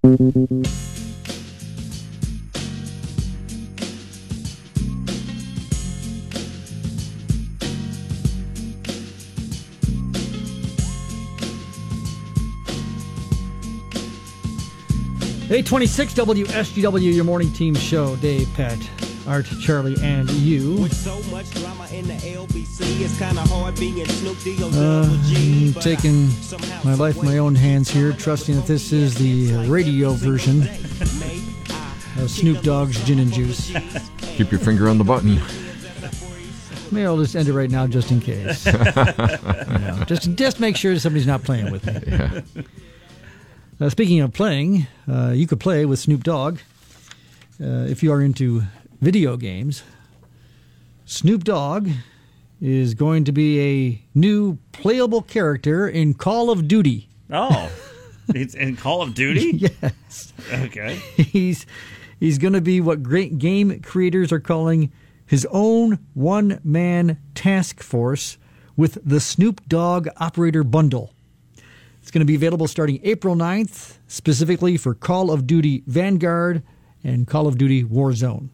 826 WSGW, your morning team show. Dave, Pat, Art, Charlie, and you. With so much drama in the LBC, it's kind of hard being Snoop D-O-double-G. I'm taking my life in my own hands here, trusting that this is the radio version of Snoop Dogg's Gin and Juice. Keep your finger on the button. Maybe I'll just end it right now just in case. Just make sure somebody's not playing with me. Yeah. Speaking of playing, you could play with Snoop Dogg if you are into video games. Snoop Dogg is going to be a new playable character in Call of Duty. Oh, it's in Call of Duty? Yes. Okay. He's going to be what great game creators are calling his own one-man task force with the Snoop Dogg Operator Bundle. It's going to be available starting April 9th, specifically for Call of Duty Vanguard and Call of Duty Warzone.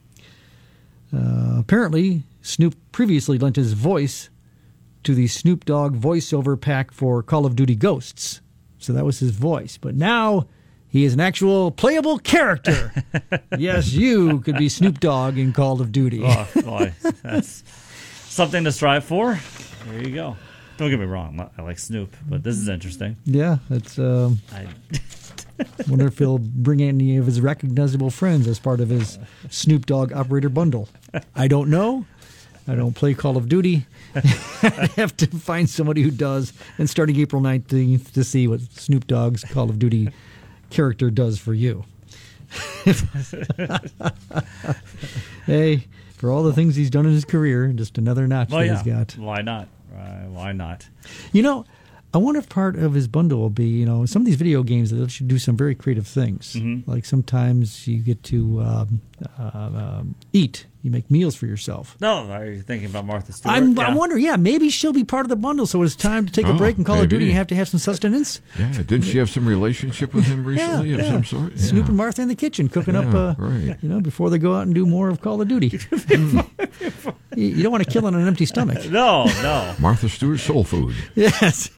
Apparently, Snoop previously lent his voice to the Snoop Dogg voiceover pack for Call of Duty Ghosts. So that was his voice. But now he is an actual playable character. Yes, you could be Snoop Dogg in Call of Duty. Oh, boy. That's something to strive for. There you go. Don't get me wrong. I like Snoop, but this is interesting. Yeah, it's... wonder if he'll bring any of his recognizable friends as part of his Snoop Dogg Operator Bundle. I don't know. I don't play Call of Duty. I have to find somebody who does. And starting April 19th to see what Snoop Dogg's Call of Duty character does for you. Hey, for all the things he's done in his career, just another notch he's got. Why not? Why not? You know, I wonder if part of his bundle will be, some of these video games that should do some very creative things. Mm-hmm. Like sometimes you get to eat. You make meals for yourself. No, are you thinking about Martha Stewart? I wonder, maybe she'll be part of the bundle, so it's time to take a break and Call of Duty. You have to have some sustenance. Yeah, didn't she have some relationship with him recently of some sort? Yeah. Snoop and Martha in the kitchen cooking up, before they go out and do more of Call of Duty. You don't want to kill on an empty stomach. No. Martha Stewart soul food. Yes.